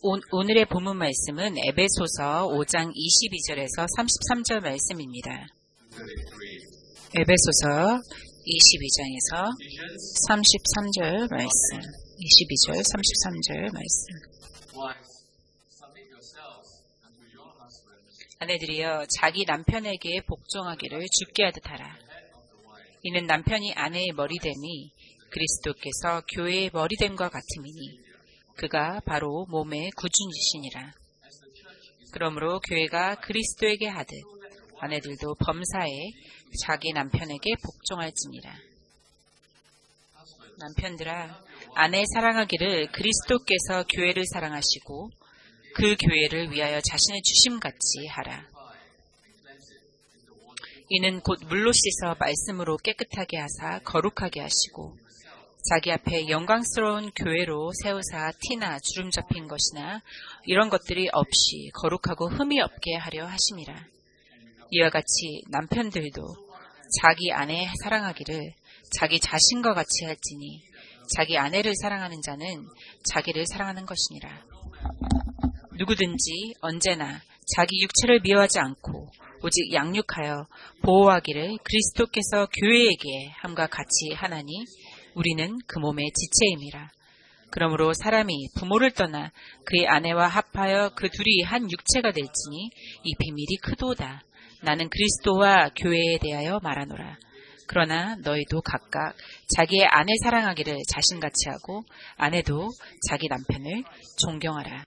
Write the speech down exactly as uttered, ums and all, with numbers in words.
오, 오늘의 본문 말씀은 에베소서 오 장 이십이 절에서 삼십삼 절 말씀입니다. 에베소서 이십이 장에서 삼십삼 절 말씀, 이십이 절, 삼십삼 절 말씀. 아내들이여 자기 남편에게 복종하기를 주께 하듯 하라. 이는 남편이 아내의 머리됨이 그리스도께서 교회의 머리됨과 같음이니 그가 바로 몸의 구주이시니라. 그러므로 교회가 그리스도에게 하듯 아내들도 범사에 자기 남편에게 복종할지니라. 남편들아, 아내 사랑하기를 그리스도께서 교회를 사랑하시고 그 교회를 위하여 자신을 주심같이 하라. 이는 곧 물로 씻어 말씀으로 깨끗하게 하사 거룩하게 하시고 자기 앞에 영광스러운 교회로 세우사 티나 주름 잡힌 것이나 이런 것들이 없이 거룩하고 흠이 없게 하려 하심이라. 이와 같이 남편들도 자기 아내 사랑하기를 자기 자신과 같이 할지니 자기 아내를 사랑하는 자는 자기를 사랑하는 것이니라. 누구든지 언제나 자기 육체를 미워하지 않고 오직 양육하여 보호하기를 그리스도께서 교회에게 함과 같이 하나니 우리는 그 몸의 지체임이라. 그러므로 사람이 부모를 떠나 그의 아내와 합하여 그 둘이 한 육체가 될지니 이 비밀이 크도다. 나는 그리스도와 교회에 대하여 말하노라. 그러나 너희도 각각 자기의 아내 사랑하기를 자신같이 하고 아내도 자기 남편을 존경하라.